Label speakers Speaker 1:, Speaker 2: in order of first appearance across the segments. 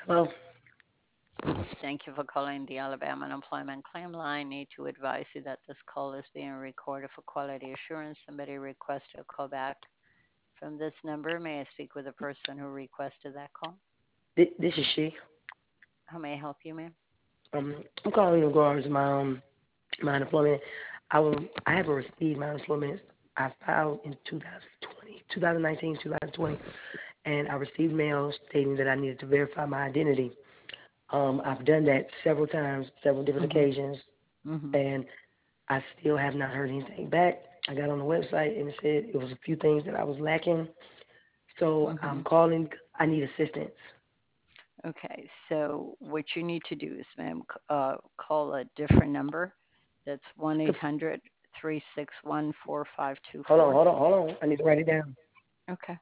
Speaker 1: Hello.
Speaker 2: Thank you for calling the Alabama Unemployment Claim Line. Need to advise you that this call is being recorded for quality assurance. Somebody requested a call back from this number. May I speak with the person who requested that call?
Speaker 1: This is she.
Speaker 2: How may I help you, ma'am?
Speaker 1: I'm calling in regards to my unemployment. I haven't received my unemployment. I filed in 2019, 2020, and I received mail stating that I needed to verify my identity. I've done that several times, several different
Speaker 2: Mhm.
Speaker 1: occasions,
Speaker 2: Mhm.
Speaker 1: and I still have not heard anything back. I got on the website and it said it was a few things that I was lacking. So I'm
Speaker 2: Mhm.
Speaker 1: calling because I need assistance.
Speaker 2: Okay. So what you need to do is, ma'am, call a different number. That's one
Speaker 1: The,
Speaker 2: eight hundred 361
Speaker 1: hold on,
Speaker 2: 4524.
Speaker 1: hold on, hold on. I need to write it down.
Speaker 2: Okay.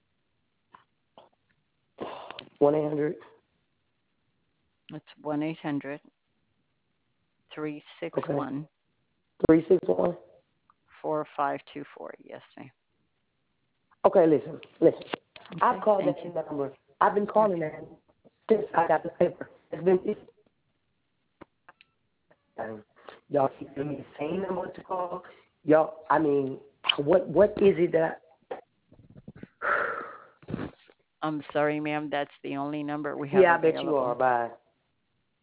Speaker 1: 1-800.
Speaker 2: It's 1-800 three six
Speaker 1: Okay.
Speaker 2: one
Speaker 1: 361.
Speaker 2: 4524. Yes, ma'am.
Speaker 1: Okay, listen. I've
Speaker 2: Okay.
Speaker 1: called
Speaker 2: Thank
Speaker 1: that
Speaker 2: you.
Speaker 1: number. I've been calling
Speaker 2: Okay.
Speaker 1: that since I got the paper. Um, y'all keep giving me the same number to call. Y'all, I mean, what is it that
Speaker 2: I'm sorry, ma'am. That's the only number we have
Speaker 1: Yeah, I bet you
Speaker 2: available.
Speaker 1: are. Bye.